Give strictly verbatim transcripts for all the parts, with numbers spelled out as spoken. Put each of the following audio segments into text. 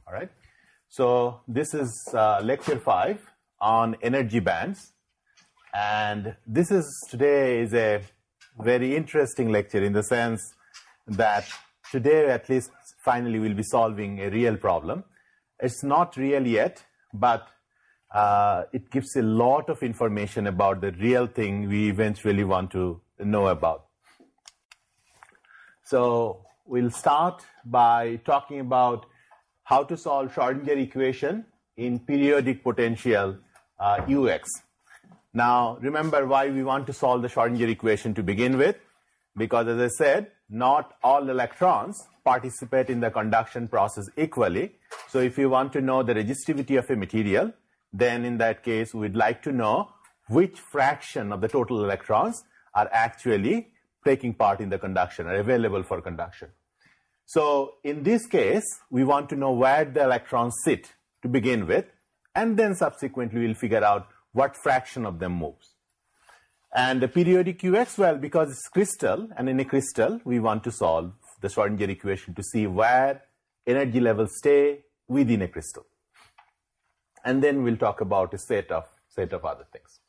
All right. So this is uh, lecture five on energy bands, and this is today is a very interesting lecture in the sense that today at least finally we'll be solving a real problem. It's not real yet, but uh, it gives a lot of information about the real thing we eventually want to know about. So we'll start by talking about how to solve Schrodinger equation in periodic potential uh, U X. Now, remember why we want to solve the Schrodinger equation to begin with, because as I said, not all electrons participate in the conduction process equally. So if you want to know the resistivity of a material, then in that case, we'd like to know which fraction of the total electrons are actually taking part in the conduction, are available for conduction. So in this case, we want to know where the electrons sit to begin with, and then subsequently we'll figure out what fraction of them moves. And the periodic U X, well, because it's crystal, and in a crystal, we want to solve the Schrodinger equation to see where energy levels stay within a crystal. And then we'll talk about a set of, set of other things.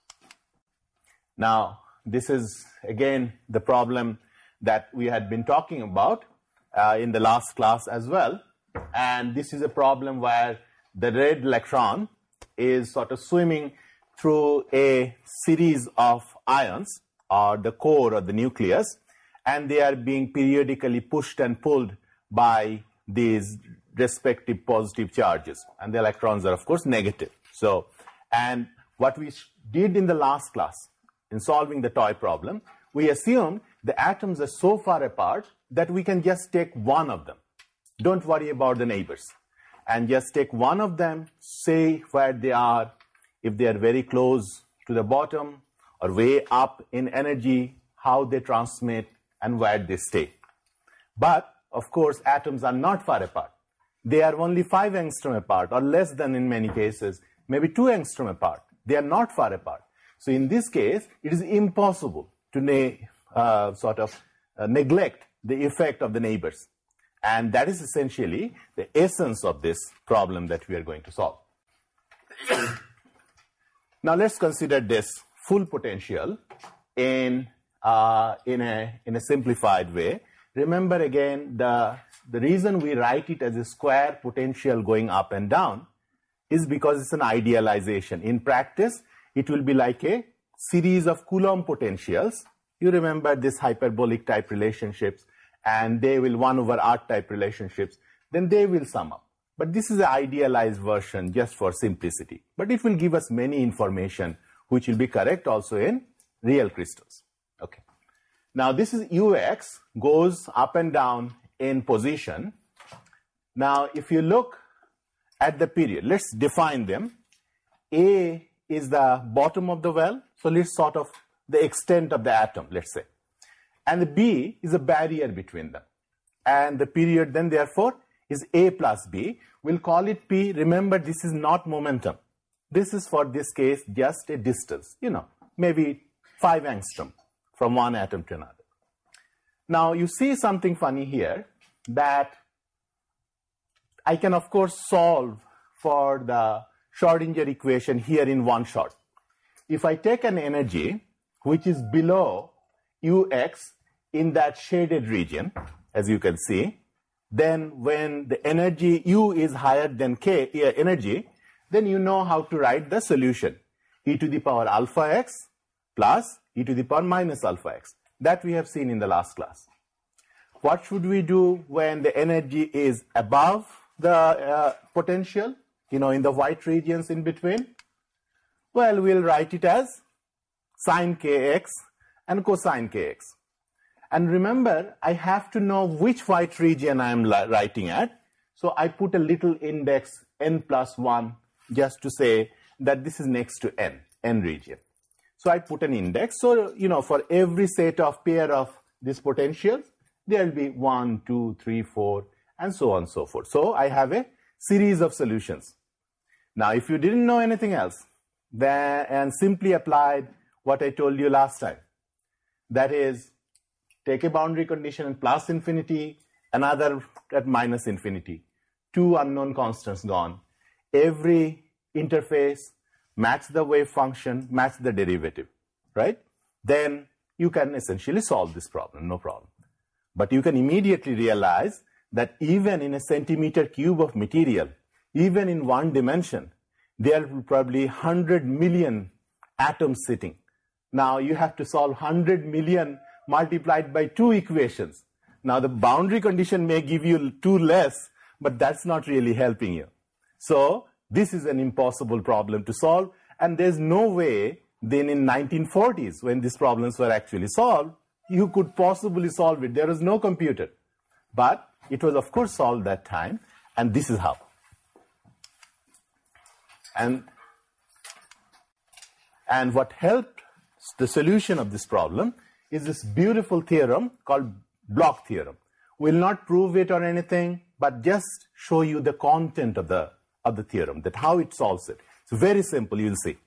Now, this is, again, the problem that we had been talking about uh, in the last class as well. And this is a problem where the red electron is sort of swimming through a series of ions, or the core or the nucleus, and they are being periodically pushed and pulled by these respective positive charges. And the electrons are, of course, negative. So, and what we did in the last class, in solving the toy problem, we assumed the atoms are so far apart that we can just take one of them. Don't worry about the neighbors. And just take one of them, say where they are, if they are very close to the bottom or way up in energy, how they transmit and where they stay. But, of course, atoms are not far apart. They are only five angstrom apart, or less than in many cases, maybe two angstrom apart. They are not far apart. So in this case, it is impossible to ne uh, sort of uh, neglect the effect of the neighbors. And that is essentially the essence of this problem that we are going to solve. Now let's consider this full potential in, uh, in, a, in a simplified way. Remember again, the, the reason we write it as a square potential going up and down is because it's an idealization. In practice, it will be like a series of Coulomb potentials. You remember this hyperbolic type relationships, and they will one over R type relationships, then they will sum up. But this is an idealized version just for simplicity. But it will give us many information which will be correct also in real crystals. Okay. Now this is U X, goes up and down in position. Now if you look at the period, let's define them. A is the bottom of the well, so let's sort of the extent of the atom, let's say. And the B is a barrier between them. And the period then therefore is A plus B. We'll call it P. Remember, this is not momentum. This is for this case just a distance, you know, maybe five angstrom from one atom to another. Now you see something funny here, that I can of course solve for the Schrodinger equation here in one shot. If I take an energy which is below U X in that shaded region, as you can see, then when the energy U is higher than K uh, energy, then you know how to write the solution. E to the power alpha x plus e to the power minus alpha x. That we have seen in the last class. What should we do when the energy is above the uh, potential, you know, in the white regions in between? Well, we'll write it as sine kx and cosine kx. And remember, I have to know which white region I am writing at. So I put a little index n plus one just to say that this is next to n, n region. So I put an index. So, you know, for every set of pair of these potentials, there will be one, two, three, four, and so on and so forth. So I have a series of solutions. Now, if you didn't know anything else, then and simply applied what I told you last time, that is, take a boundary condition at plus infinity, another at minus infinity. two unknown constants gone. Every interface, match the wave function, match the derivative, right? Then you can essentially solve this problem, no problem. But you can immediately realize that even in a centimeter cube of material, even in one dimension, there are probably one hundred million atoms sitting. Now you have to solve one hundred million multiplied by two equations. Now the boundary condition may give you two less, but that's not really helping you. So this is an impossible problem to solve, and there's no way then in nineteen forties, when these problems were actually solved, you could possibly solve it. There was no computer. But it was, of course, solved that time, and this is how. And, and what helped the solution of this problem is this beautiful theorem called Bloch theorem. We'll not prove it or anything, but just show you the content of the, of the theorem, that how it solves it. It's very simple, you'll see.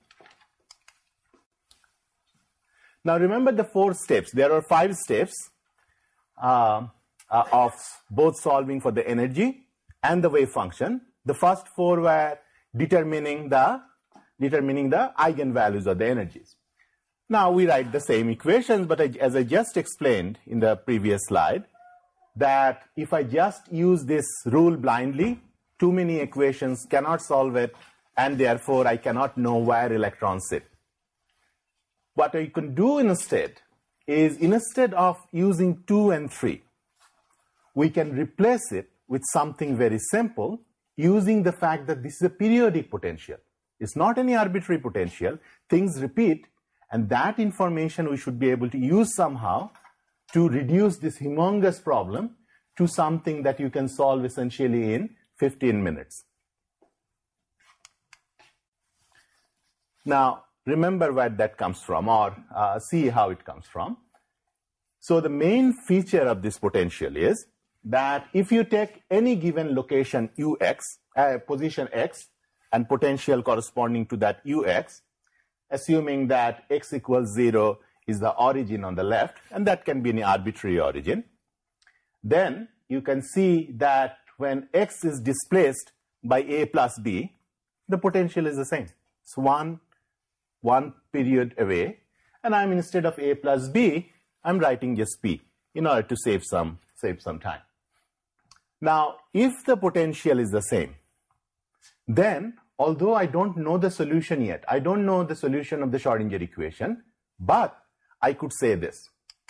Now remember the four steps. There are five steps uh, uh, of both solving for the energy and the wave function. The first four were determining the, determining the eigenvalues of the energies. Now we write the same equations, but I, as I just explained in the previous slide, that if I just use this rule blindly, too many equations cannot solve it, and therefore I cannot know where electrons sit. What I can do instead is, instead of using two and three, we can replace it with something very simple, using the fact that this is a periodic potential. It's not any arbitrary potential. Things repeat, and that information we should be able to use somehow to reduce this humongous problem to something that you can solve essentially in fifteen minutes. Now, remember where that comes from, or uh, see how it comes from. So the main feature of this potential is that if you take any given location ux, uh, position x, and potential corresponding to that ux, assuming that x equals zero is the origin on the left, and that can be any arbitrary origin, then you can see that when x is displaced by a plus b, the potential is the same. It's one one period away, and I'm, instead of a plus b, I'm writing just p in order to save some, save some time. Now, if the potential is the same, then although I don't know the solution yet, I don't know the solution of the Schrodinger equation, but I could say this,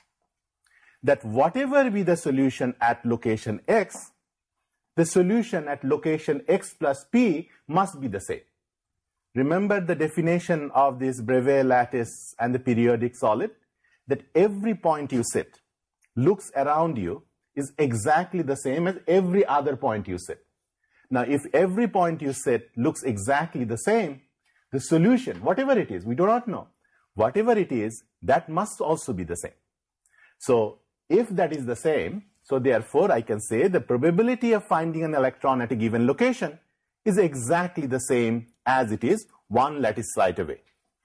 that whatever be the solution at location x, the solution at location x plus p must be the same. Remember the definition of this Bravais lattice and the periodic solid? That every point you sit, looks around you, is exactly the same as every other point you sit. Now, if every point you sit looks exactly the same, the solution, whatever it is, we do not know, whatever it is, that must also be the same. So, if that is the same, so therefore I can say the probability of finding an electron at a given location is exactly the same as it is one lattice site away.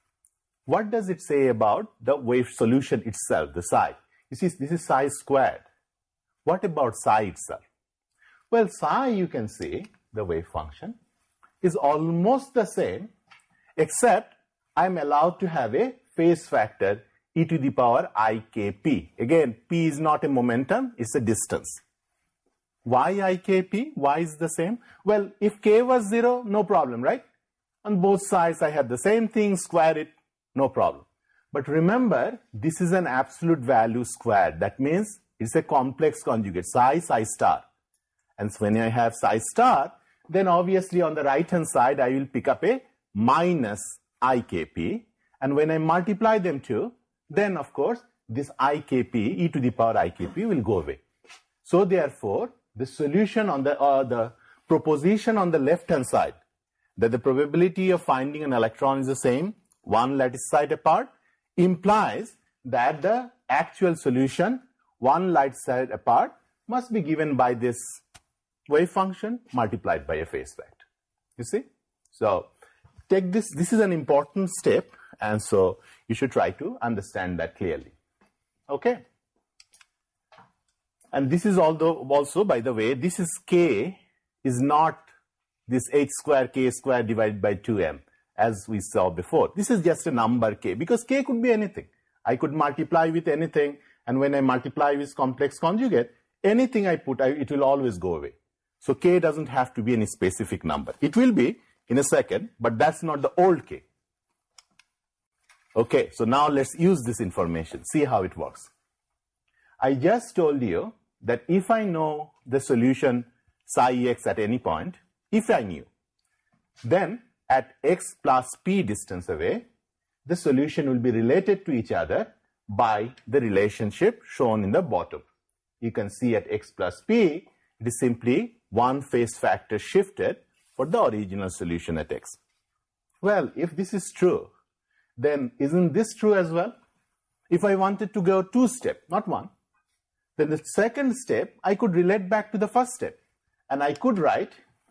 What does it say about the wave solution itself, the psi? You see, this is psi squared. What about psi itself? Well, psi, you can see, the wave function, is almost the same, except I'm allowed to have a phase factor e to the power I K P. Again, p is not a momentum, it's a distance. Why I K P? Why is the same? Well, if k was zero, no problem, right? On both sides, I have the same thing, square it, no problem. But remember, this is an absolute value squared. That means it's a complex conjugate, psi, psi star. And so when I have psi star, then obviously on the right-hand side, I will pick up a minus I K P. And when I multiply them two, then of course, this I K P, e to the power I K P, will go away. So therefore, the solution on the, uh, the proposition on the left-hand side, that the probability of finding an electron is the same, one lattice site apart, implies that the actual solution, one lattice site apart, must be given by this wave function multiplied by a phase vector. You see? So, take this, this is an important step, and so you should try to understand that clearly. Okay? And this is although also, by the way, this is k is not this h square k square divided by two m as we saw before. This is just a number k, because k could be anything. I could multiply with anything, and when I multiply with complex conjugate, anything I put, I, it will always go away. So k doesn't have to be any specific number. It will be in a second, but that's not the old k. Okay, so now let's use this information, see how it works. I just told you that if I know the solution psi x at any point, if I knew, then at x plus p distance away, the solution will be related to each other by the relationship shown in the bottom. You can see at x plus p, it is simply one phase factor shifted for the original solution at x. Well, if this is true, then isn't this true as well? If I wanted to go two step, not one, then the second step, I could relate back to the first step. And I could write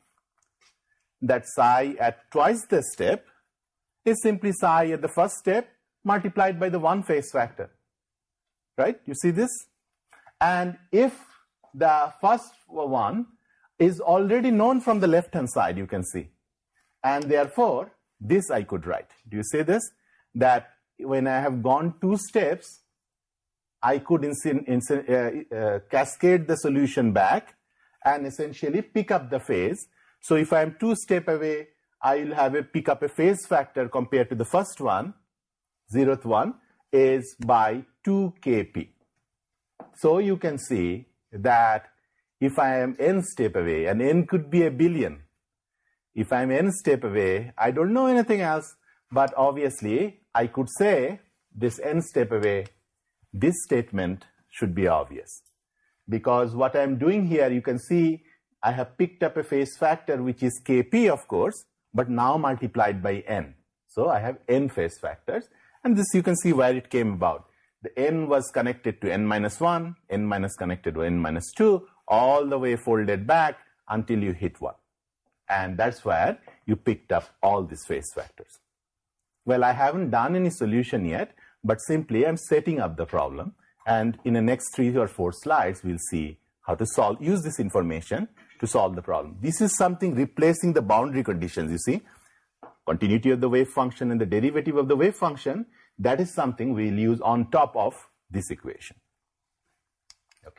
that psi at twice the step is simply psi at the first step multiplied by the one phase factor. Right? You see this? And if the first one is already known from the left-hand side, you can see. And therefore, this I could write. Do you see this? That when I have gone two steps, I could insin, insin, uh, uh, cascade the solution back and essentially pick up the phase. So if I am two steps away, I will have a pick up a phase factor compared to the first one, zeroth one, is by two k p. So you can see that if I am n step away, and n could be a billion, if I am n step away, I don't know anything else, but obviously I could say this n step away, this statement should be obvious. Because what I am doing here, you can see I have picked up a phase factor which is k p, of course, but now multiplied by n. So I have n phase factors, and this you can see where it came about. The n was connected to n minus one, n minus connected to n minus two, all the way folded back until you hit one. And that's where you picked up all these phase factors. Well, I haven't done any solution yet, but simply I'm setting up the problem. And in the next three or four slides, we'll see how to solve, use this information to solve the problem. This is something replacing the boundary conditions, you see. Continuity of the wave function and the derivative of the wave function, that is something we'll use on top of this equation. Okay.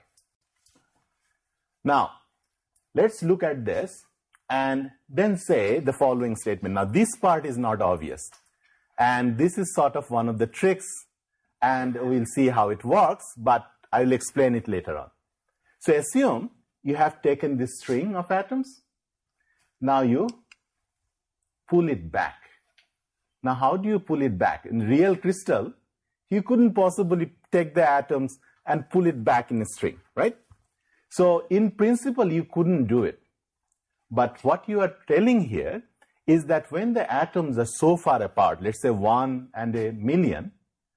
Now, let's look at this and then say the following statement. Now, this part is not obvious. And this is sort of one of the tricks, and we'll see how it works, but I'll explain it later on. So assume you have taken this string of atoms. Now you pull it back. Now how do you pull it back? In real crystal, you couldn't possibly take the atoms and pull it back in a string, right? So in principle, you couldn't do it. But what you are telling here is that when the atoms are so far apart, let's say one and a million,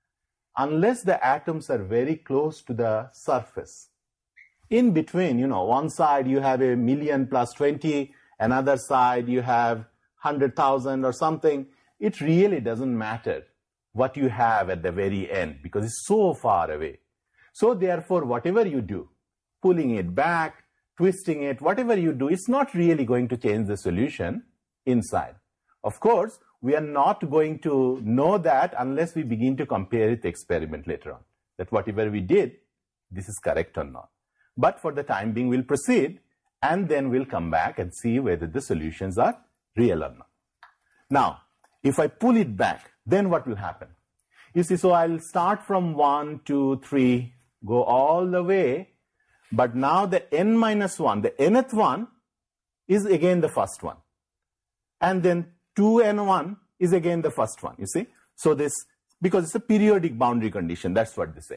unless the atoms are very close to the surface, in between, you know, one side you have a million plus twenty, another side you have one hundred thousand or something, it really doesn't matter what you have at the very end because it's so far away. So therefore, whatever you do, pulling it back, twisting it, whatever you do, it's not really going to change the solution inside. Of course, we are not going to know that unless we begin to compare it to experiment later on, that whatever we did, this is correct or not. But for the time being, we'll proceed, and then we'll come back and see whether the solutions are real or not. Now, if I pull it back, then what will happen? You see, so I'll start from one, two, three, go all the way, but now the n minus one, the nth one, is again the first one. And then two n one is again the first one, you see. So this, because it's a periodic boundary condition, that's what they say.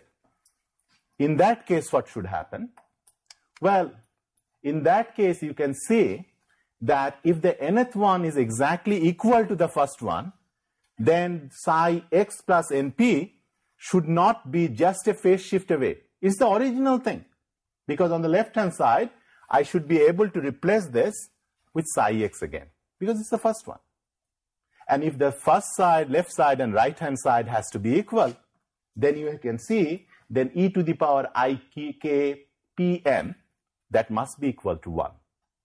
In that case, what should happen? Well, in that case, you can see that if the nth one is exactly equal to the first one, then psi x plus np should not be just a phase shift away. It's the original thing. Because on the left-hand side, I should be able to replace this with psi x again, because it's the first one. And if the first side, left side, and right-hand side has to be equal, then you can see, then e to the power I k p n, that must be equal to one.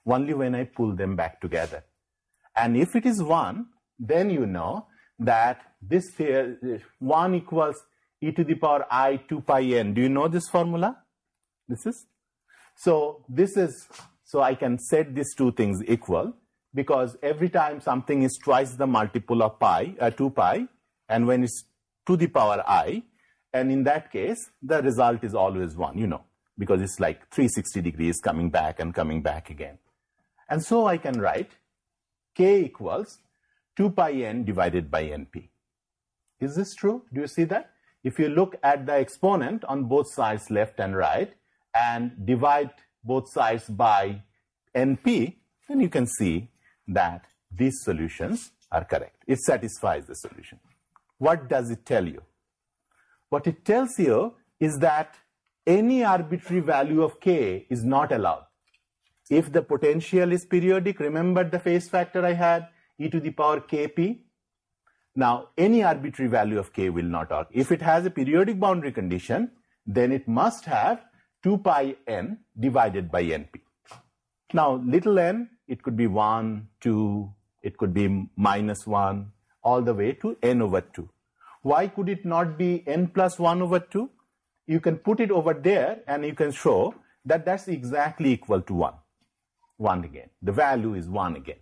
only when I pull them back together. And if it is one, then you know that this one equals e to the power I two pi n. Do you know this formula? This is, so this is, so I can set these two things equal, because every time something is twice the multiple of pi, uh, two pi, and when it's to the power I, and in that case, the result is always one, you know, because it's like three hundred sixty degrees coming back and coming back again. And so I can write k equals two pi n divided by np. Is this true? Do you see that? If you look at the exponent on both sides, left and right, and divide both sides by np, then you can see that these solutions are correct. It satisfies the solution. What does it tell you? What it tells you is that any arbitrary value of k is not allowed. If the potential is periodic, remember the phase factor I had, e to the power kp. Now, any arbitrary value of k will not occur. If it has a periodic boundary condition, then it must have two pi n divided by np. Now, little n, it could be one, two, it could be minus one, all the way to n over two. Why could it not be n plus one over two? You can put it over there and you can show that that's exactly equal to one. one again. The value is one again.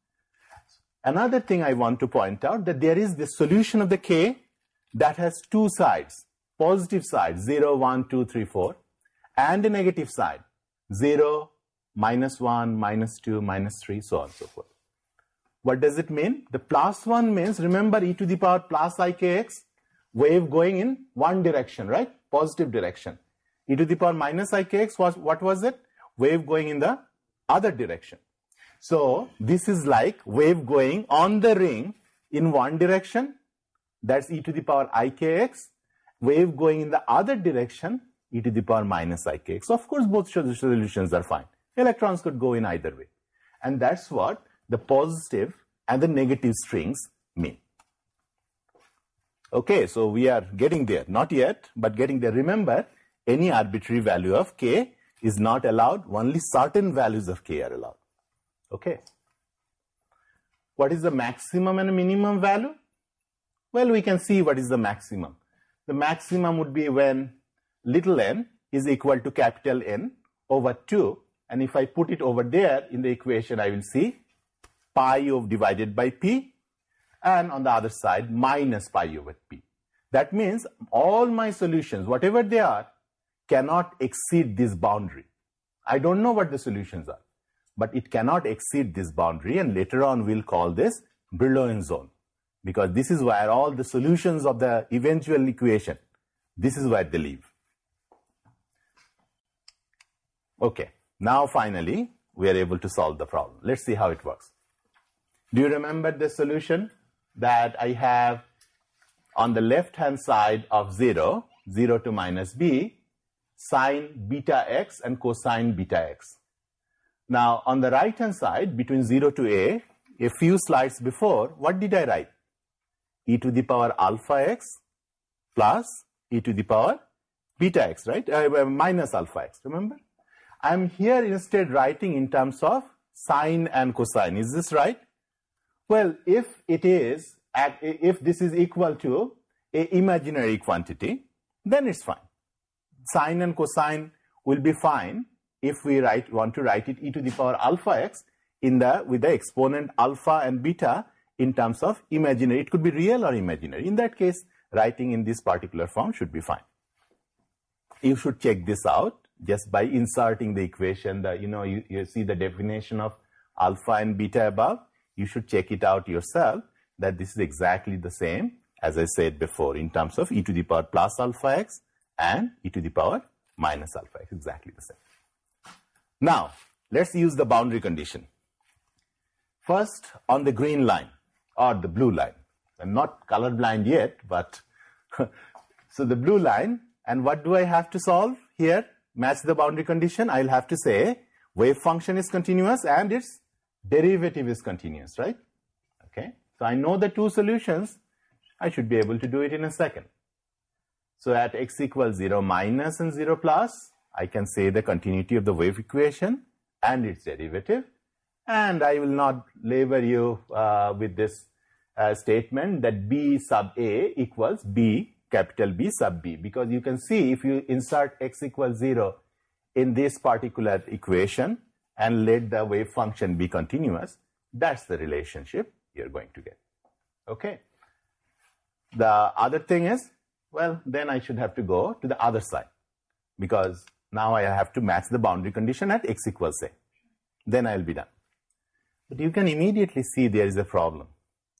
Another thing I want to point out, that there is this solution of the k that has two sides, positive side, zero, one, two, three, four, and a negative side, zero, minus one, minus two, minus three, so on and so forth. What does it mean? The plus one means, remember, e to the power plus ikx, wave going in one direction, right? Positive direction. E to the power minus ikx, was, what was it? Wave going in the other direction. So this is like wave going on the ring in one direction, that's e to the power ikx, wave going in the other direction, e to the power minus ikx. So of course, both solutions are fine. Electrons could go in either way. And that's what the positive and the negative strings mean. Okay, so we are getting there. Not yet, but getting there. Remember, any arbitrary value of k is not allowed. Only certain values of k are allowed. Okay. What is the maximum and minimum value? Well, we can see what is the maximum. The maximum would be when little n is equal to capital N over two. And if I put it over there in the equation, I will see pi of divided by p, and on the other side, minus pi over p. That means all my solutions, whatever they are, cannot exceed this boundary. I don't know what the solutions are, but it cannot exceed this boundary, and later on we'll call this Brillouin zone, because this is where all the solutions of the eventual equation, this is where they live. Okay, now finally we are able to solve the problem. Let's see how it works. Do you remember the solution that I have on the left hand side of zero, zero to minus b, sine beta x and cosine beta x? Now, on the right hand side, between zero to a, a few slides before, what did I write? E to the power alpha x plus e to the power beta x, right? Uh, minus alpha x, remember? I'm here instead writing in terms of sine and cosine. Is this right? Well, if it is, at, if this is equal to an imaginary quantity, then it's fine. Sine and cosine will be fine if we write, want to write it e to the power alpha x in the, with the exponent alpha and beta in terms of imaginary. It could be real or imaginary. In that case, writing in this particular form should be fine. You should check this out just by inserting the equation. The, you know, you, you see the definition of alpha and beta above. You should check it out yourself, that this is exactly the same as I said before in terms of e to the power plus alpha x and e to the power minus alpha x, exactly the same. Now, let's use the boundary condition. First, on the green line or the blue line. I'm not colorblind yet, but so the blue line, and what do I have to solve here? Match the boundary condition. I'll have to say wave function is continuous and its derivative is continuous, right? Okay, so I know the two solutions. I should be able to do it in a second. So at x equals zero minus and zero plus, I can say the continuity of the wave equation and its derivative. And I will not labor you uh, with this uh, statement that B sub A equals B, capital B sub B, because you can see if you insert x equals zero in this particular equation and let the wave function be continuous, that's the relationship you're going to get. Okay. The other thing is, well, then I should have to go to the other side, because now I have to match the boundary condition at x equals A. Then I'll be done. But you can immediately see there is a problem.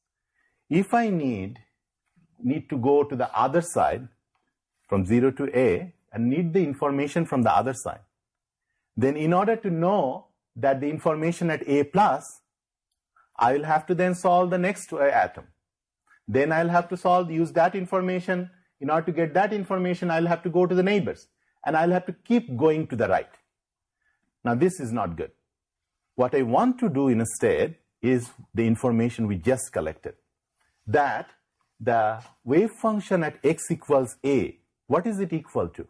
If I need, need to go to the other side from zero to A and need the information from the other side, then in order to know that the information at A plus, I will have to then solve the next atom. Then I'll have to solve, use that information. In order to get that information, I'll have to go to the neighbors. And I'll have to keep going to the right. Now, this is not good. What I want to do instead is the information we just collected. That the wave function at x equals A, what is it equal to?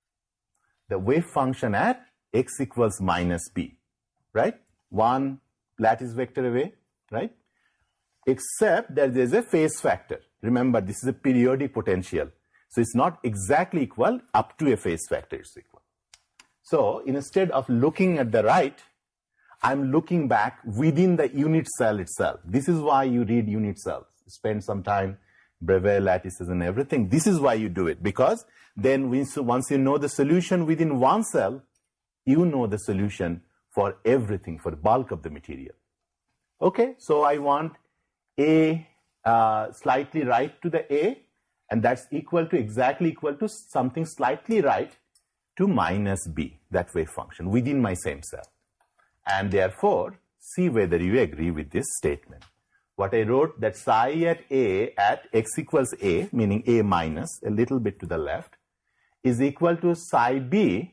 The wave function at x equals minus B, right? One lattice vector away, right? Except that there is a phase factor. Remember, this is a periodic potential. So it's not exactly equal, up to a phase factor is equal. So instead of looking at the right, I'm looking back within the unit cell itself. This is why you read unit cells. Spend some time, Bravais lattices and everything. This is why you do it, because then once you know the solution within one cell, you know the solution for everything, for the bulk of the material. Okay, so I want A uh, slightly right to the A, and that's equal to, exactly equal to something slightly right to minus B, that wave function, within my same cell. And therefore, see whether you agree with this statement. What I wrote, that psi at A at x equals A, meaning A minus, a little bit to the left, is equal to psi B,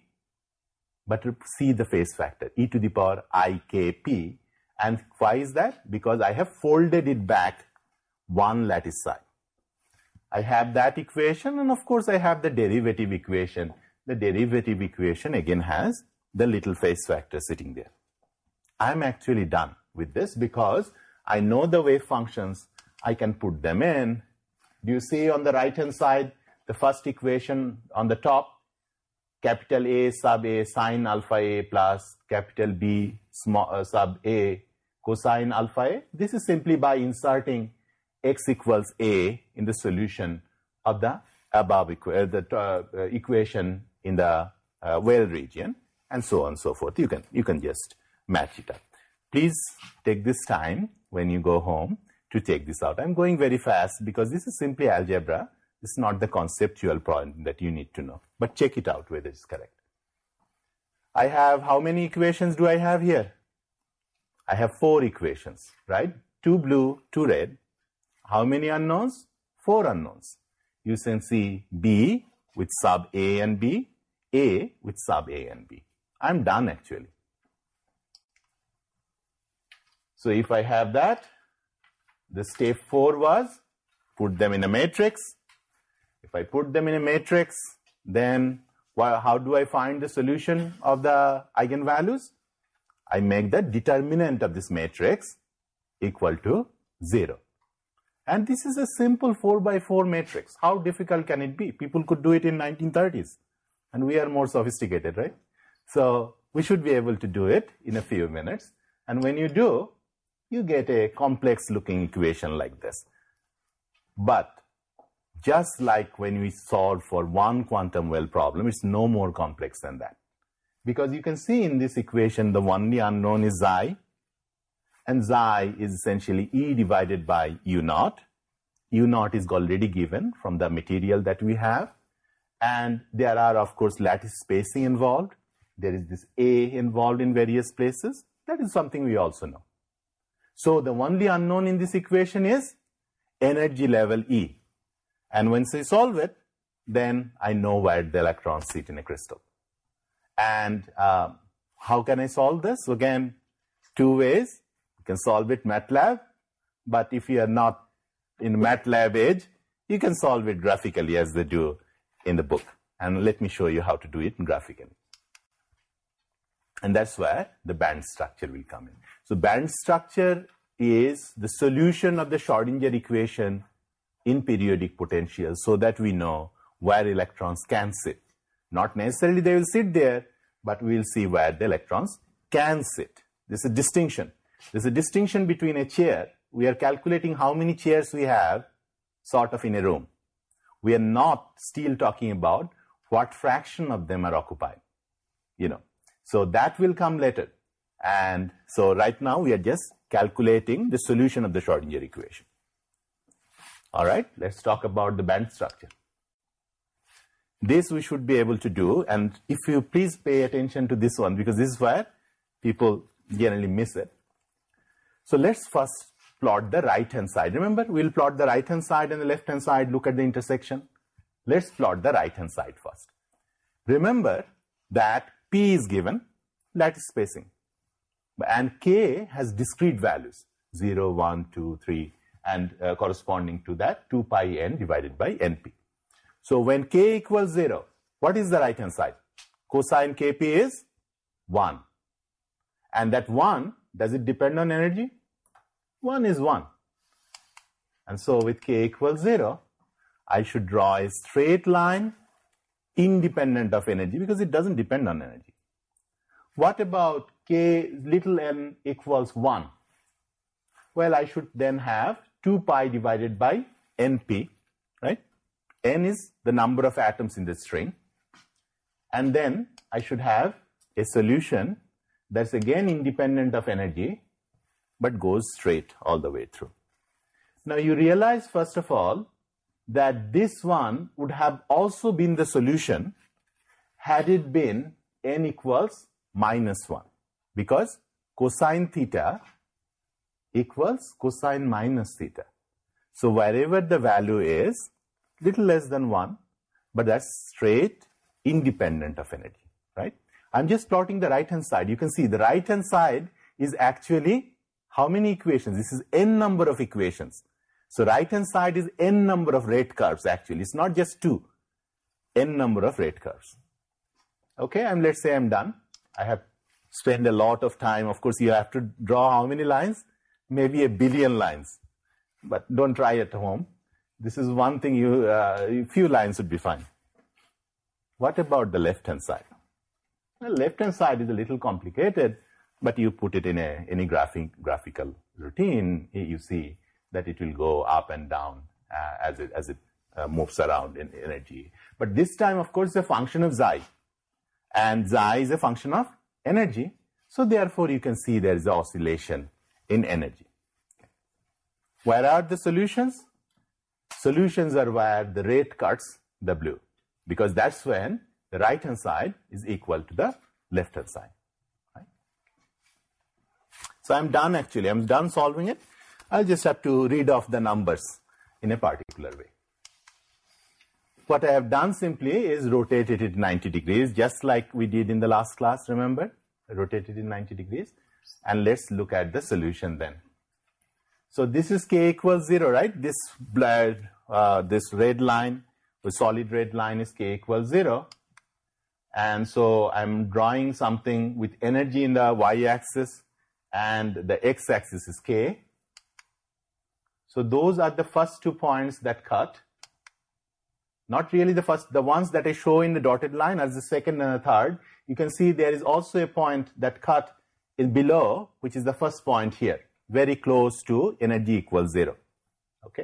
but see the phase factor, e to the power I K P. And why is that? Because I have folded it back one lattice side. I have that equation, and of course I have the derivative equation. The derivative equation again has the little phase factor sitting there. I'm actually done with this because I know the wave functions. I can put them in. Do you see on the right hand side, the first equation on the top, capital A sub A sine alpha A plus capital B small, uh, sub A cosine alpha A? This is simply by inserting x equals A in the solution of the above equa the, uh, uh, equation in the uh, well region, and so on and so forth. You can, you can just match it up. Please take this time when you go home to take this out. I'm going very fast because this is simply algebra. This is not the conceptual point that you need to know. But check it out whether it's correct. I have, how many equations do I have here? I have four equations, right? Two blue, two red. How many unknowns? Four unknowns. You can see B with sub A and B, A with sub A and B. I'm done actually. So if I have that, the step four was put them in a matrix. If I put them in a matrix, then well, how do I find the solution of the eigenvalues? I make the determinant of this matrix equal to zero. And this is a simple four by four matrix. How difficult can it be? People could do it in nineteen thirties, and we are more sophisticated, right? So we should be able to do it in a few minutes. And when you do, you get a complex looking equation like this. But just like when we solve for one quantum well problem, it's no more complex than that. Because you can see in this equation, the only unknown is xi, and xi is essentially E divided by U naught. U naught is already given from the material that we have. And there are, of course, lattice spacing involved. There is this A involved in various places. That is something we also know. So the only unknown in this equation is energy level E. And once I solve it, then I know where the electrons sit in a crystal. And uh, how can I solve this? Again, two ways. You can solve it MATLAB, but if you are not in MATLAB age, you can solve it graphically as they do in the book. And let me show you how to do it graphically. And that's where the band structure will come in. So band structure is the solution of the Schrodinger equation in periodic potential, so that we know where electrons can sit. Not necessarily they will sit there, but we will see where the electrons can sit. This is a distinction. There's a distinction between a chair. We are calculating how many chairs we have sort of in a room. We are not still talking about what fraction of them are occupied. You know, so that will come later. And so right now we are just calculating the solution of the Schrodinger equation. All right, let's talk about the band structure. This we should be able to do, and if you please pay attention to this one, because this is where people generally miss it. So let's first plot the right-hand side. Remember, we'll plot the right-hand side and the left-hand side, look at the intersection. Let's plot the right-hand side first. Remember that P is given, lattice spacing, and K has discrete values, zero, one, two, three, and uh, corresponding to that, two pi n divided by np. So when K equals zero, what is the right-hand side? Cosine Kp is one. And that one, does it depend on energy? one is one. And so with K equals zero, I should draw a straight line independent of energy, because it doesn't depend on energy. What about K little n equals one? Well, I should then have two pi divided by np, right? N is the number of atoms in the string. And then I should have a solution that's again independent of energy, but goes straight all the way through. Now you realize, first of all, that this one would have also been the solution had it been n equals minus one, because cosine theta equals cosine minus theta. So wherever the value is, little less than one, but that's straight independent of energy, right? I'm just plotting the right-hand side. You can see the right-hand side is actually how many equations? This is n number of equations. So right-hand side is n number of rate curves actually. It's not just two, n number of rate curves. Okay, and let's say I'm done. I have spent a lot of time. Of course, you have to draw how many lines? Maybe a billion lines. But don't try at home. This is one thing, you, uh, a few lines would be fine. What about the left-hand side? Well, left-hand side is a little complicated, but you put it in a, any graphic, graphical routine, you see that it will go up and down uh, as it, as it uh, moves around in energy. But this time, of course, it's a function of xi. And xi is a function of energy. So therefore, you can see there is an oscillation in energy. Where are the solutions? Solutions are where the rate cuts the blue, because that's when the right-hand side is equal to the left-hand side. Right? So I'm done actually. I'm done solving it. I'll just have to read off the numbers in a particular way. What I have done simply is rotated it ninety degrees, just like we did in the last class, remember? I rotated it ninety degrees. And let's look at the solution then. So this is K equals zero, right? This, uh, this red line, the solid red line is K equals zero. And so I'm drawing something with energy in the y-axis, and the x-axis is K. So those are the first two points that cut. Not really the first, the ones that I show in the dotted line are the second and the third. You can see there is also a point that cut in below, which is the first point here, very close to energy equals zero. Okay?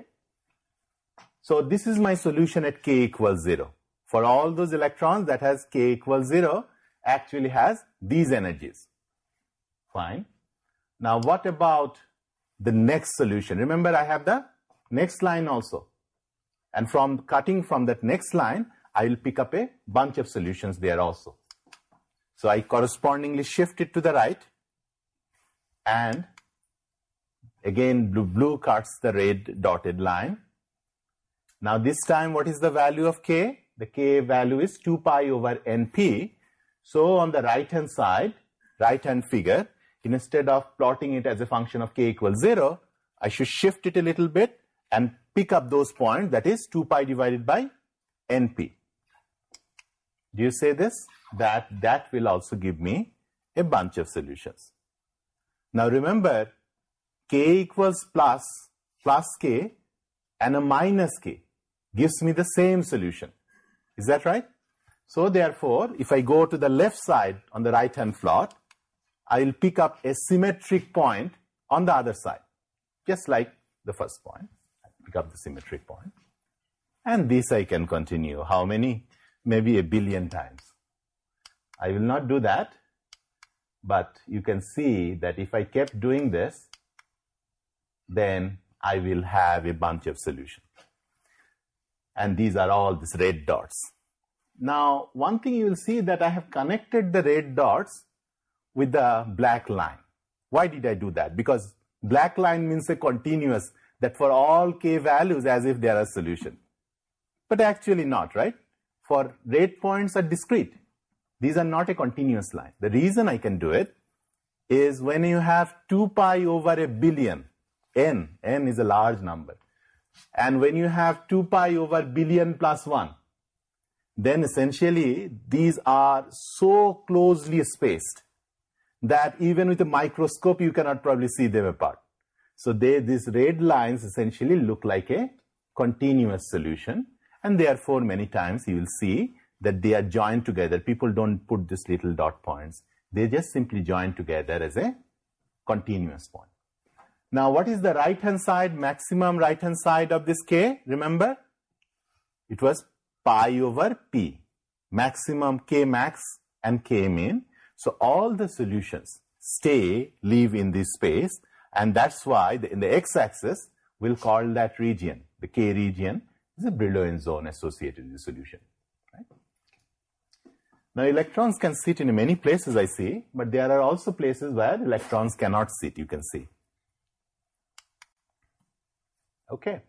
So this is my solution at K equals zero. For all those electrons that has K equals zero, actually has these energies. Fine. Now what about the next solution? Remember, I have the next line also. And from cutting from that next line, I will pick up a bunch of solutions there also. So I correspondingly shift it to the right. And again, blue, blue cuts the red dotted line. Now this time, what is the value of K? The K value is two pi over np. So on the right-hand side, right-hand figure, instead of plotting it as a function of K equals zero, I should shift it a little bit and pick up those points, that is two pi divided by np. Do you say this? That, that will also give me a bunch of solutions. Now remember, k equals plus, plus k and a minus k gives me the same solution. Is that right? So therefore, if I go to the left side on the right-hand plot, I will pick up a symmetric point on the other side, just like the first point. I pick up the symmetric point. And this I can continue. How many? Maybe a billion times. I will not do that, but you can see that if I kept doing this, then I will have a bunch of solutions. And these are all these red dots. Now, one thing you will see that I have connected the red dots with the black line. Why did I do that? Because black line means a continuous, that for all k values as if they are a solution. But actually not, right? For red points are discrete. These are not a continuous line. The reason I can do it is when you have two pi over a billion, n, n is a large number. And when you have two pi over billion plus one, then essentially these are so closely spaced that even with a microscope you cannot probably see them apart. So they, these red lines essentially look like a continuous solution, and therefore many times you will see that they are joined together. People don't put these little dot points. They just simply join together as a continuous point. Now what is the right hand side, maximum right hand side of this k? Remember, it was pi over p, maximum k max and k min. So all the solutions stay, live in this space, and that's why the, in the x-axis we'll call that region, the k region, is a Brillouin zone associated with the solution. Right? Now electrons can sit in many places, I see, but there are also places where electrons cannot sit, you can see. Okay.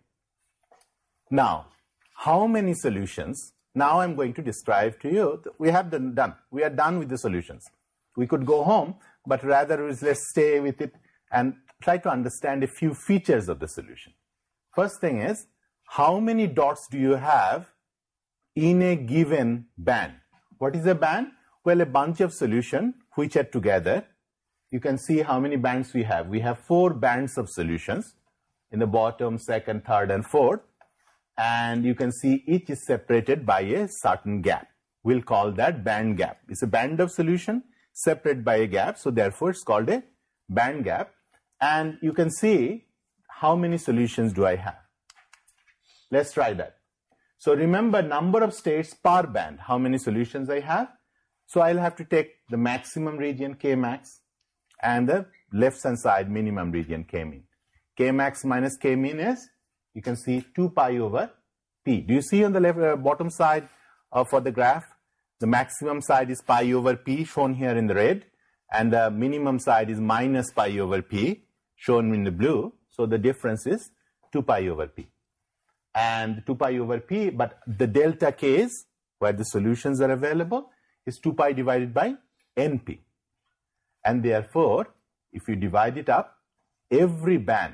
Now, how many solutions? Now I'm going to describe to you. We have done, done. We are done with the solutions. We could go home, but rather let's stay with it and try to understand a few features of the solution. First thing is, how many dots do you have in a given band? What is a band? Well, a bunch of solutions which are together. You can see how many bands we have. We have four bands of solutions in the bottom, second, third, and fourth. And you can see each is separated by a certain gap. We'll call that band gap. It's a band of solution separated by a gap. So therefore, it's called a band gap. And you can see how many solutions do I have. Let's try that. So remember, number of states per band. How many solutions I have? So I'll have to take the maximum region, K max, and the left hand side minimum region, K min. K max minus K min is, you can see, two pi over p. Do you see on the left uh, bottom side uh, for the graph? The maximum side is pi over p, shown here in the red, and the minimum side is minus pi over p, shown in the blue. So the difference is two pi over p. And two pi over p, but the delta k's, where the solutions are available, is two pi divided by np. And therefore, if you divide it up, every band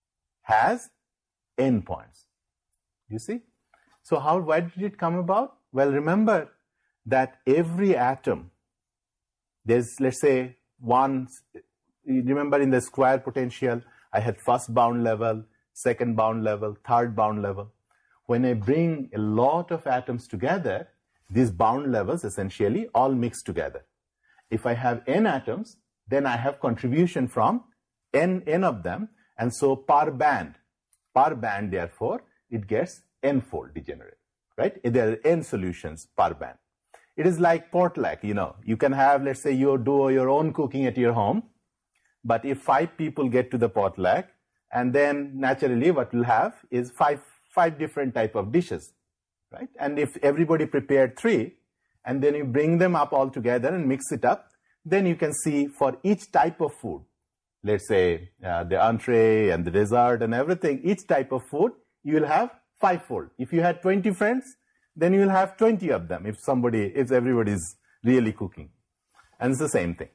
has n points. You see? So how, why did it come about? Well, remember that every atom, there's, let's say, one, remember in the square potential, I had first bound level, second bound level, third bound level. When I bring a lot of atoms together, these bound levels essentially all mix together. If I have n atoms, then I have contribution from n, n of them, and so per band, per band therefore, it gets n-fold degenerate, right? There are n solutions per band. It is like potluck, you know, you can have, let's say you do your own cooking at your home, but if five people get to the potluck, and then naturally what we'll have is five, five different type of dishes, right? And if everybody prepared three, and then you bring them up all together and mix it up, then you can see for each type of food, let's say uh, the entree and the dessert and everything, each type of food, you will have five-fold. If you had twenty friends, then you will have twenty of them if somebody, if everybody is really cooking. And it's the same thing.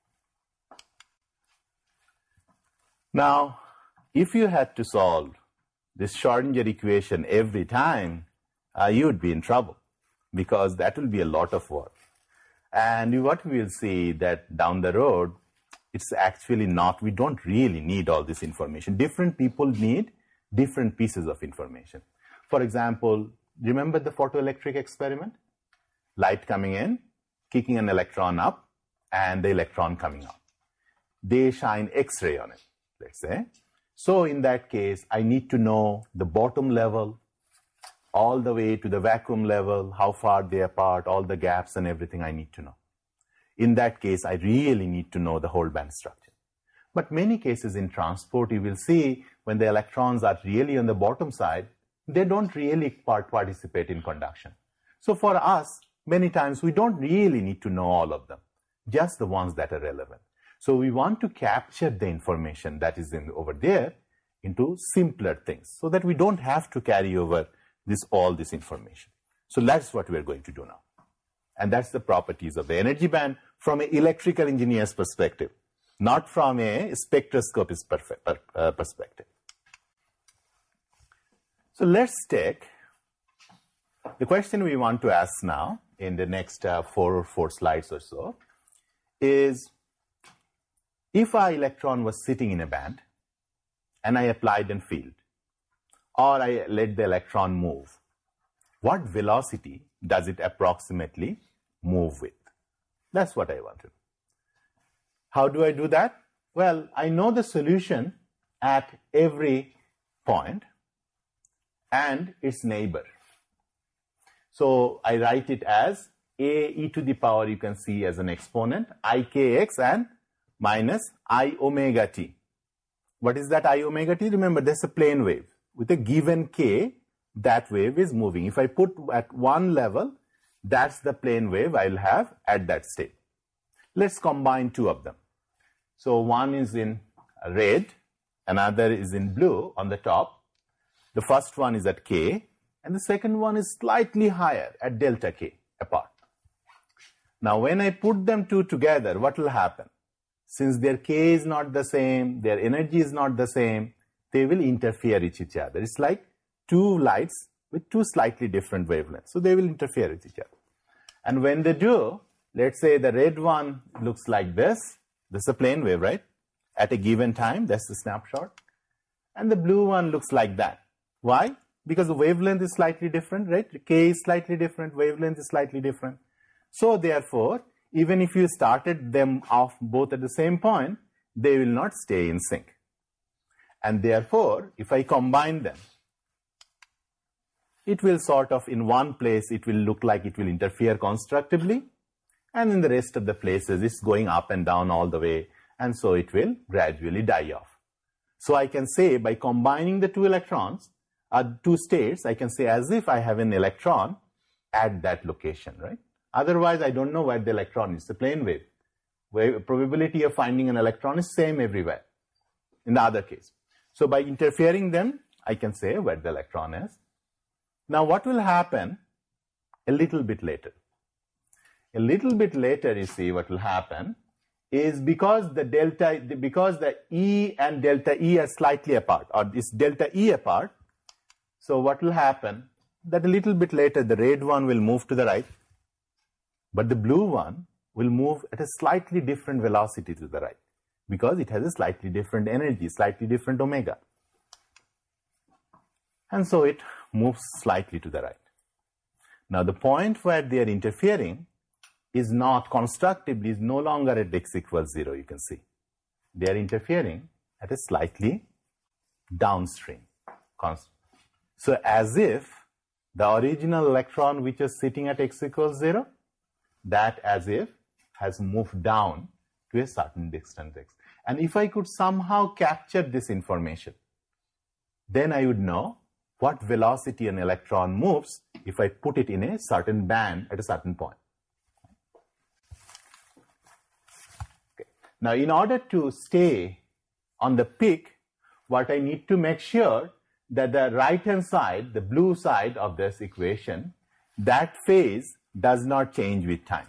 Now, if you had to solve this Schrodinger equation every time, uh, you would be in trouble, because that will be a lot of work. And what we will see that down the road, it's actually not, we don't really need all this information. Different people need different pieces of information. For example, remember the photoelectric experiment? Light coming in, kicking an electron up, and the electron coming out. They shine X-ray on it, let's say. So in that case, I need to know the bottom level, all the way to the vacuum level, how far they are apart, all the gaps and everything I need to know. In that case, I really need to know the whole band structure. But many cases in transport, you will see when the electrons are really on the bottom side, they don't really part participate in conduction. So for us, many times we don't really need to know all of them, just the ones that are relevant. So we want to capture the information that is in over there into simpler things so that we don't have to carry over this all this information. So that's what we're going to do now. And that's the properties of the energy band from an electrical engineer's perspective, not from a spectroscopist's perspective. So let's take the question we want to ask now in the next uh, four or four slides or so is, if our electron was sitting in a band and I applied a field, or I let the electron move, what velocity does it approximately move with? That's what I want to know. How do I do that? Well, I know the solution at every point and its neighbor. So I write it as a e to the power, you can see as an exponent, ikx and minus I omega t. What is that I omega t? Remember, that's a plane wave. With a given k, that wave is moving. If I put at one level, that's the plane wave I'll have at that state. Let's combine two of them. So one is in red, another is in blue on the top. The first one is at k, and the second one is slightly higher at delta k apart. Now when I put them two together, what will happen? Since their k is not the same, their energy is not the same, they will interfere with each other. It's like two lights with two slightly different wavelengths. So they will interfere with each other. And when they do, let's say the red one looks like this. This is a plane wave, right? At a given time, that's the snapshot. And the blue one looks like that. Why? Because the wavelength is slightly different, right? K is slightly different, wavelength is slightly different. So therefore, even if you started them off both at the same point, they will not stay in sync. And therefore, if I combine them, it will sort of, in one place, it will look like it will interfere constructively. And in the rest of the places, it's going up and down all the way. And so it will gradually die off. So I can say by combining the two electrons, uh, two states, I can say as if I have an electron at that location, right? Otherwise, I don't know where the electron is. It's a plane wave. Wave probability of finding an electron is same everywhere in the other case. So by interfering them, I can say where the electron is. Now what will happen a little bit later? A little bit later, you see what will happen is because the delta, because the E and delta E are slightly apart, or this delta E apart, so what will happen, that a little bit later the red one will move to the right, but the blue one will move at a slightly different velocity to the right, because it has a slightly different energy, slightly different omega. And so it moves slightly to the right. Now the point where they are interfering is not constructively, is no longer at x equals zero, you can see. They are interfering at a slightly downstream. So as if the original electron which is sitting at x equals zero, that as if has moved down to a certain distance x. And if I could somehow capture this information, then I would know what velocity an electron moves if I put it in a certain band at a certain point. Okay. Now, in order to stay on the peak, what I need to make sure that the right-hand side, the blue side of this equation, that phase does not change with time.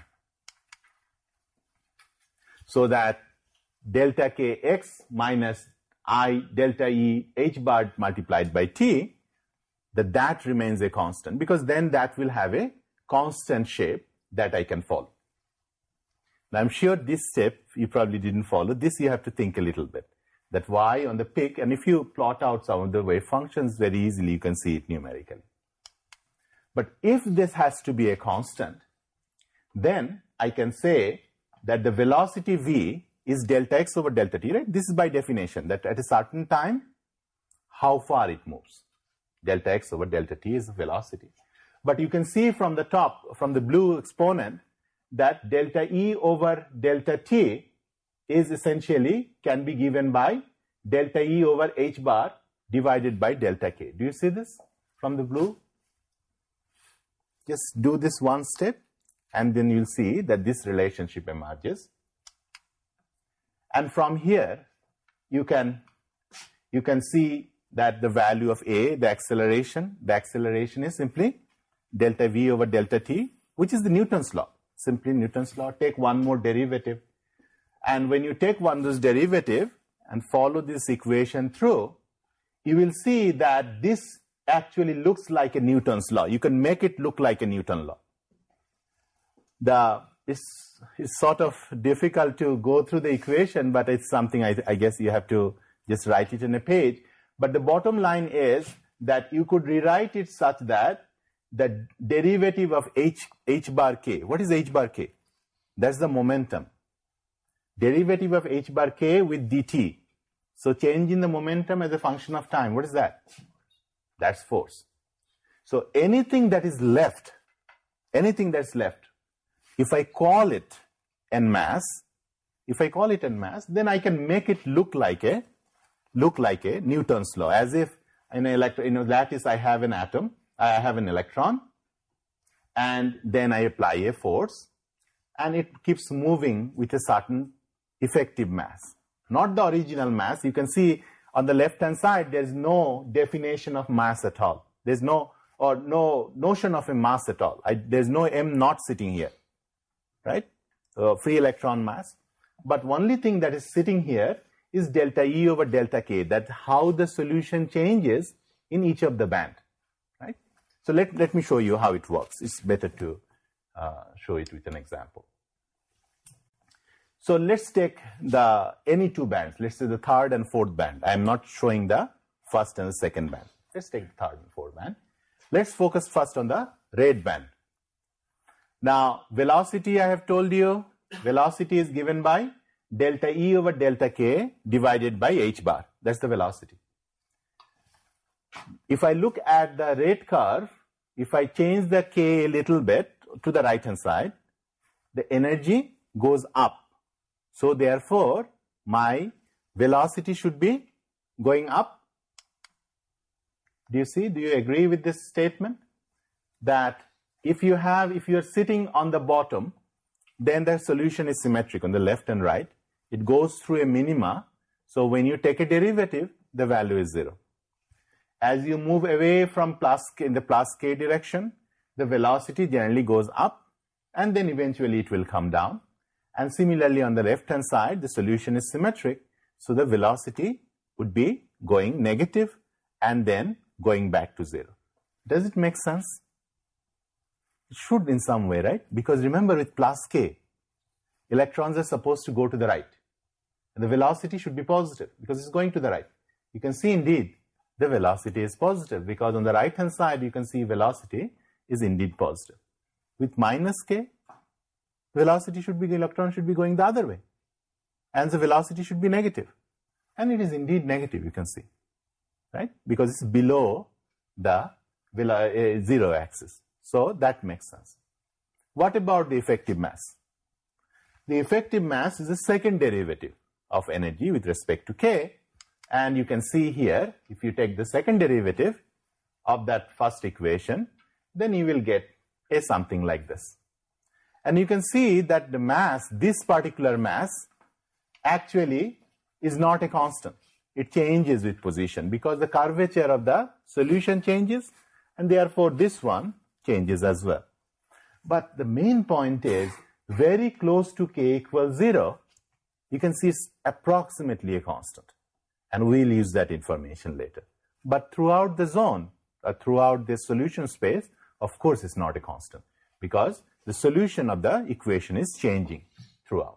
So that delta k x minus I delta E h bar multiplied by t, that that remains a constant, because then that will have a constant shape that I can follow. Now, I'm sure this step you probably didn't follow. This you have to think a little bit. That y on the peak, and if you plot out some of the wave functions very easily, you can see it numerically. But if this has to be a constant, then I can say that the velocity v is delta x over delta t, right? This is by definition, that at a certain time, how far it moves. Delta x over delta t is the velocity. But you can see from the top, from the blue exponent, that delta E over delta T is essentially, can be given by delta E over H bar divided by delta K. Do you see this from the blue? Just do this one step, and then you'll see that this relationship emerges. And from here, you can, you can see that the value of A, the acceleration, the acceleration is simply delta V over delta T, which is the Newton's law. Simply Newton's law. Take one more derivative. And when you take one this derivative and follow this equation through, you will see that this actually looks like a Newton's law. You can make it look like a Newton law. The, it's, it's sort of difficult to go through the equation, but it's something I, I guess you have to just write it on a page. But the bottom line is that you could rewrite it such that the derivative of h, h bar k. What is h bar k? That's the momentum. Derivative of h bar k with dt. So change in the momentum as a function of time. What is that? That's force. So anything that is left, anything that's left, if I call it en mass, if I call it en mass, then I can make it look like a, look like a Newton's law, as if in a, electro, in a lattice I have an atom, I have an electron, and then I apply a force, and it keeps moving with a certain effective mass. Not the original mass. You can see on the left-hand side, there's no definition of mass at all. There's no, or no notion of a mass at all. I, there's no m naught sitting here, right? Uh, free electron mass. But only thing that is sitting here is delta E over delta K. That's how the solution changes in each of the band. So let, let me show you how it works. It's better to uh, show it with an example. So let's take the any two bands. Let's say the third and fourth band. I'm not showing the first and the second band. Let's take the third and fourth band. Let's focus first on the red band. Now, velocity, I have told you, velocity is given by delta E over delta K divided by H bar. That's the velocity. If I look at the rate curve, if I change the K a little bit to the right hand side, the energy goes up. So therefore, my velocity should be going up. Do you see? Do you agree with this statement? That if you have, if you're sitting on the bottom, then the solution is symmetric on the left and right. It goes through a minima. So when you take a derivative, the value is zero. As you move away from plus k, in the plus k direction, the velocity generally goes up, and then eventually it will come down. And similarly, on the left-hand side, the solution is symmetric, so the velocity would be going negative and then going back to zero. Does it make sense? It should in some way, right? Because remember, with plus k, electrons are supposed to go to the right. And the velocity should be positive because it's going to the right. You can see indeed, the velocity is positive because on the right hand side you can see velocity is indeed positive. With minus k, velocity should be, electron should be going the other way, and the velocity should be negative, and it is indeed negative, you can see, right? Because it's below the uh, zero axis. So that makes sense. What about the effective mass? The effective mass is the second derivative of energy with respect to k. And you can see here, if you take the second derivative of that first equation, then you will get a something like this. And you can see that the mass, this particular mass, actually is not a constant. It changes with position because the curvature of the solution changes, and therefore this one changes as well. But the main point is, very close to k equals zero, you can see it's approximately a constant. And we'll use that information later. But throughout the zone, uh, throughout the solution space, of course, it's not a constant because the solution of the equation is changing. throughout.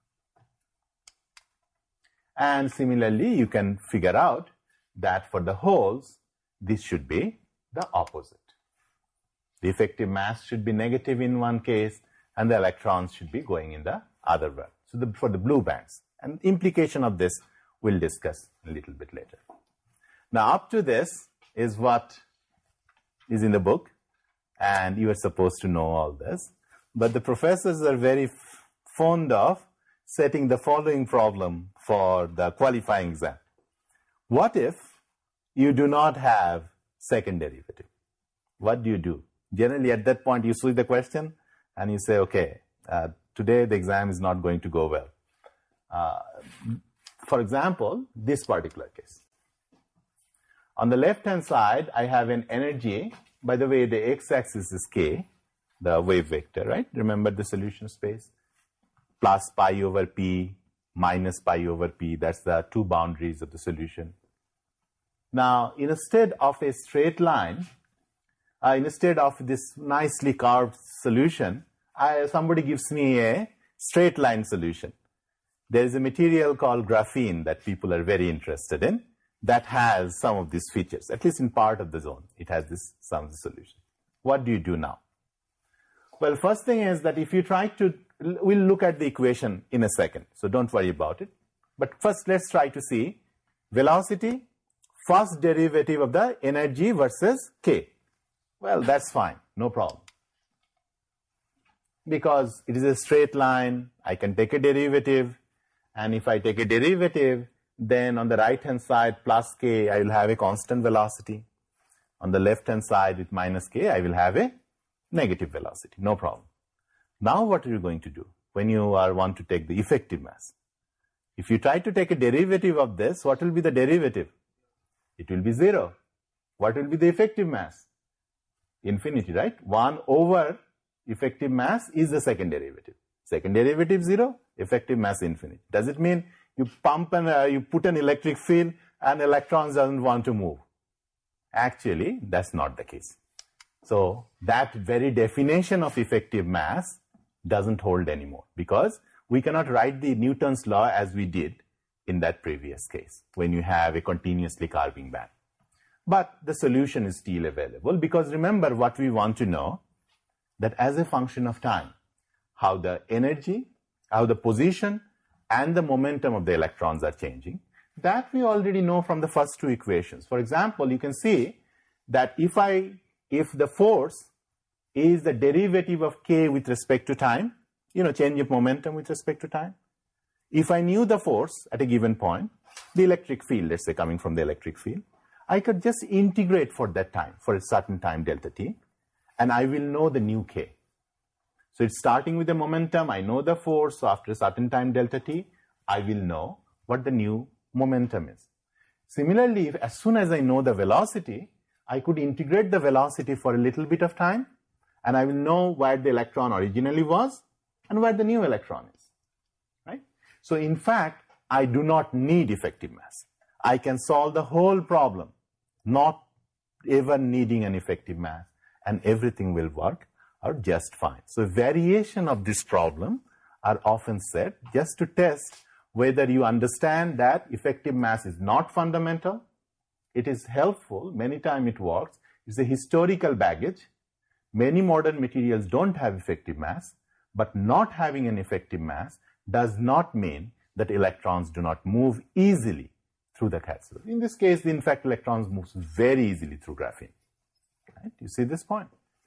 And similarly, you can figure out that for the holes, this should be the opposite. The effective mass should be negative in one case, and the electrons should be going in the other one. So the, for the blue bands. And implication of this we'll discuss a little bit later. Now, up to this is what is in the book, and you are supposed to know all this. But the professors are very f- fond of setting the following problem for the qualifying exam. What if you do not have second derivative? What do you do? Generally, at that point, you see the question and you say, okay, uh, today the exam is not going to go well. Uh, for example, this particular case. On the left-hand side, I have an energy. By the way, the x-axis is k, the wave vector, right? Remember the solution space? Plus pi over p, minus pi over p. That's the two boundaries of the solution. Now, instead of a straight line, uh, instead of this nicely carved solution, I, somebody gives me a straight line solution. There is a material called graphene that people are very interested in that has some of these features, at least in part of the zone. It has this some of the solution. What do you do now? Well, first thing is that if you try to, we'll look at the equation in a second, so don't worry about it. But first, let's try to see velocity, first derivative of the energy versus k. Well, that's fine, no problem. Because it is a straight line, I can take a derivative, and if I take a derivative, then on the right-hand side, plus k, I will have a constant velocity. On the left-hand side, with minus k, I will have a negative velocity, no problem. Now, what are you going to do when you are want to take the effective mass? If you try to take a derivative of this, what will be the derivative? It will be zero. What will be the effective mass? Infinity, right? one over effective mass is the second derivative. Second derivative zero, effective mass infinity. Does it mean you pump and uh, you put an electric field and electrons doesn't want to move? Actually, that's not the case. So that very definition of effective mass doesn't hold anymore, because we cannot write the Newton's law as we did in that previous case when you have a continuously carving band. But the solution is still available, because remember what we want to know, that as a function of time, how the energy, how the position and the momentum of the electrons are changing, that we already know from the first two equations. For example, you can see that if I, if the force is the derivative of k with respect to time, you know, change of momentum with respect to time. If I knew the force at a given point, the electric field, let's say coming from the electric field, I could just integrate for that time, for a certain time delta t, and I will know the new k. So it's starting with the momentum, I know the force, so after a certain time delta t, I will know what the new momentum is. Similarly, if, as soon as I know the velocity, I could integrate the velocity for a little bit of time, and I will know where the electron originally was and where the new electron is, right? So in fact, I do not need effective mass. I can solve the whole problem, not ever needing an effective mass, and everything will work out just fine. So variation of this problem are often said just to test whether you understand that effective mass is not fundamental. It is helpful, many times it works. It's a historical baggage. Many modern materials don't have effective mass, but not having an effective mass does not mean that electrons do not move easily through the cathode. In this case, in fact, electrons move very easily through graphene. Right? You see this point?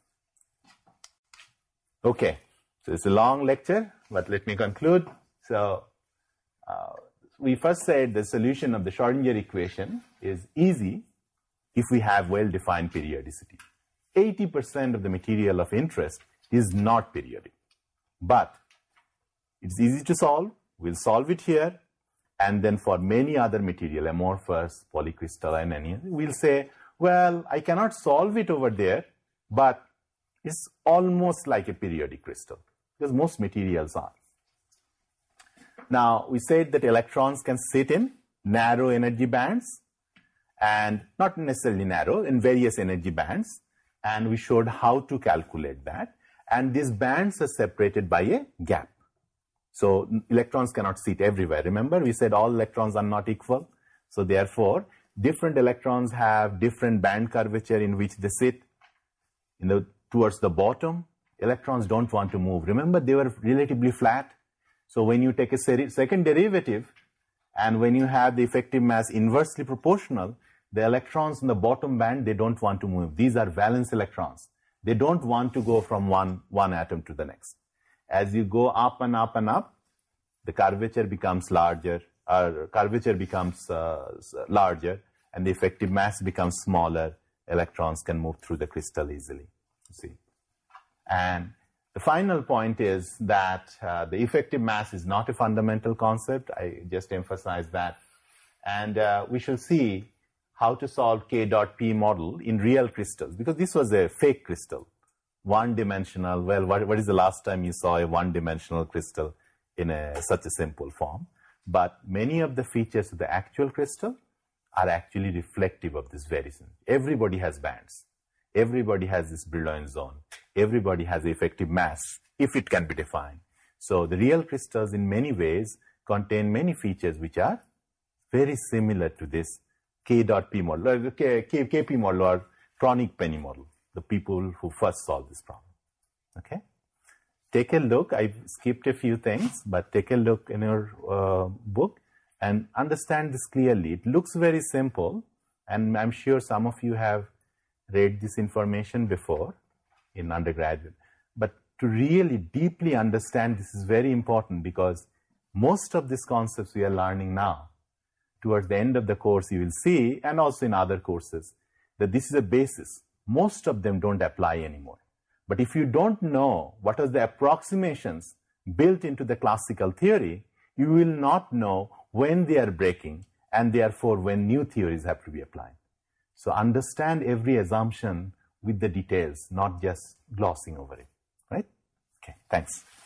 Okay, so it's a long lecture, but let me conclude. So uh, we first said the solution of the Schrodinger equation is easy if we have well-defined periodicity. eighty percent of the material of interest is not periodic, but it's easy to solve. We'll solve it here. And then for many other material, amorphous, polycrystalline, any, we'll say, well, I cannot solve it over there, but it's almost like a periodic crystal, because most materials are. Now, we said that electrons can sit in narrow energy bands, and not necessarily narrow, in various energy bands, and we showed how to calculate that. And these bands are separated by a gap. So electrons cannot sit everywhere. Remember, we said all electrons are not equal. So therefore, different electrons have different band curvature in which they sit. In the, towards the bottom, electrons don't want to move. Remember, they were relatively flat. So when you take a second derivative, and when you have the effective mass inversely proportional, the electrons in the bottom band, they don't want to move. These are valence electrons. They don't want to go from one, one atom to the next. As you go up and up and up, the curvature becomes larger, or curvature becomes uh, larger, and the effective mass becomes smaller. Electrons can move through the crystal easily, you see. And the final point is that uh, the effective mass is not a fundamental concept. I just emphasize that. And uh, we shall see how to solve K dot P model in real crystals, because this was a fake crystal, one-dimensional. Well, what, what is the last time you saw a one-dimensional crystal in a, such a simple form? But many of the features of the actual crystal are actually reflective of this very thing. Everybody has bands. Everybody has this Brillouin zone. Everybody has effective mass, if it can be defined. So the real crystals in many ways contain many features which are very similar to this K dot P model, or K, K, KP model, or Kronig-Penney model, the people who first solved this problem. Okay? Take a look. I skipped a few things, but take a look in your uh, book and understand this clearly. It looks very simple, and I'm sure some of you have read this information before in undergraduate. But to really deeply understand this is very important, because most of these concepts we are learning now, towards the end of the course you will see, and also in other courses, that this is a basis. Most of them don't apply anymore. But if you don't know what are the approximations built into the classical theory, you will not know when they are breaking, and therefore when new theories have to be applied. So understand every assumption with the details, not just glossing over it, right? Okay, thanks.